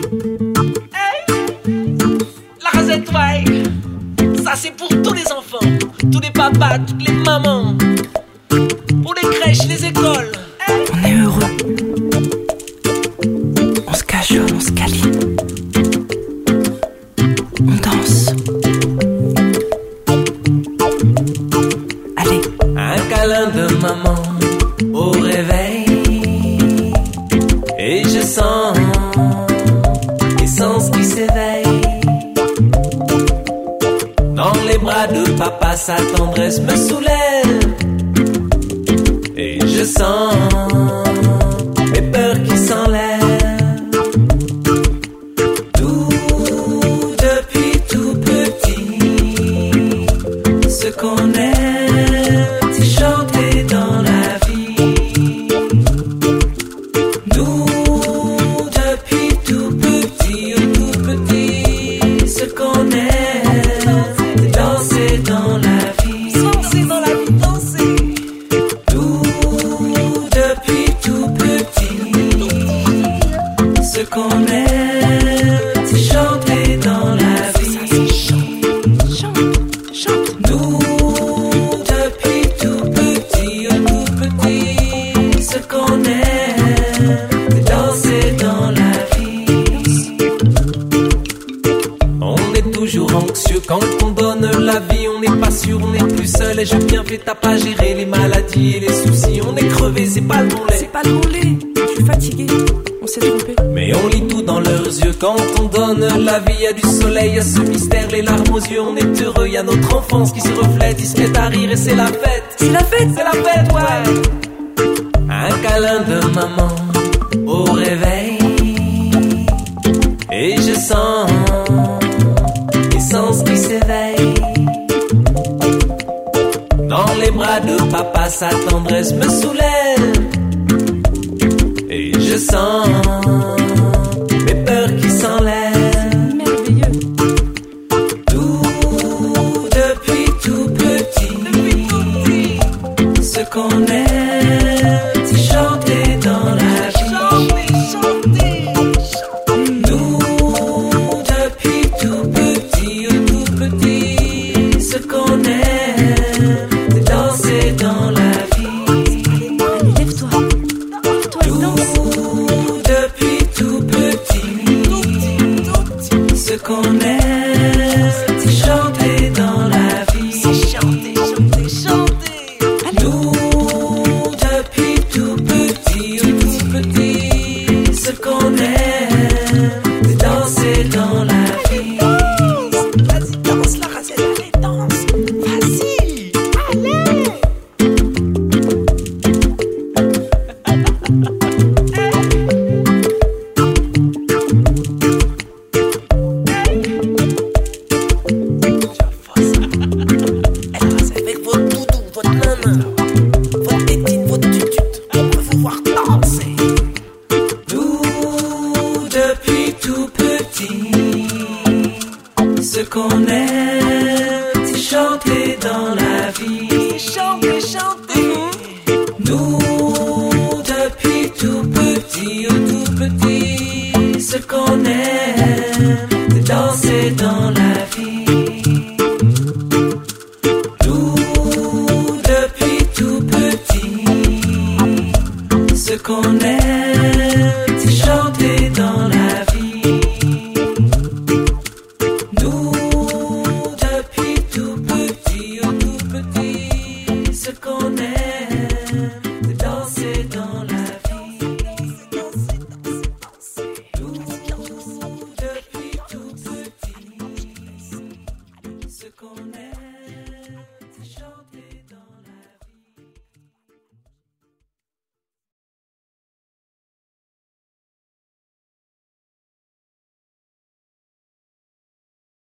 La Rasette Way, ça c'est pour tous les enfants, tous les papas, toutes les mamans, pour les crèches, les écoles. On est heureux, on se cajole, on se câline, on danse. Allez. Un câlin de maman au réveil, et je sens l'essence qui s'éveille. Dans les bras de papa, sa tendresse me soulève, et je sens mes peurs qui s'enlèvent. Tout depuis tout petit, ce qu'on aime, c'est chanter dans la vie. Nous, depuis tout petit, ce qu'on aime, c'est danser dans la vie. Danser dans la vie, danser. Tout depuis tout petit, ce qu'on aime, c'est chanter dans la vie. Nous, depuis tout petit, ce qu'on aime, c'est danser dans la vie. On est toujours anxieux quand on donne la vie, on n'est pas sûr, on n'est plus seul. Et je bien fait t'as pas géré les maladies et les soucis. On est crevé, c'est pas le bon lait. C'est pas le bon lait, je suis fatigué, on s'est trompé. Mais on lit tout dans leurs yeux quand on donne la vie. Y a du soleil, y a ce mystère, les larmes aux yeux. On est heureux, y a notre enfance qui se reflète. Ils se mettent à rire et c'est la fête. C'est la fête, c'est la fête, ouais. Un câlin de maman au réveil, et je sens l'essence qui s'éveille. Dans les bras de papa, sa tendresse me soulève, et je sens mes peurs qui s'enlèvent. merveilleux. Tout depuis tout petit, ce qu'on aime, c'est chanter dans la vie. Nous, depuis tout petit, ce qu'on aime, c'est danser dans la vie. Allez, lève-toi, lève-toi et danse. Tout depuis tout petit, ce qu'on aime, c'est chanter dans la vie. C'est chanter, chanter, chanter. Nous, depuis tout petit, ce qu'on aime, c'est danser dans la vie. Vas-y, danse la Rasette, allez, danse. Vas-y, allez. Avec votre doudou, votre nana, votre tétine, votre tutute, on peut vous voir danser. Nous, depuis tout petit, ce qu'on aime, c'est chanter dans la vie. Chanter, chanter. Nous, depuis tout petit, ce qu'on aime, c'est danser dans la vie. Nous, depuis tout petit, ce qu'on aime, c'est chanter dans la vie. Nous, depuis tout petit, ce qu'on aime.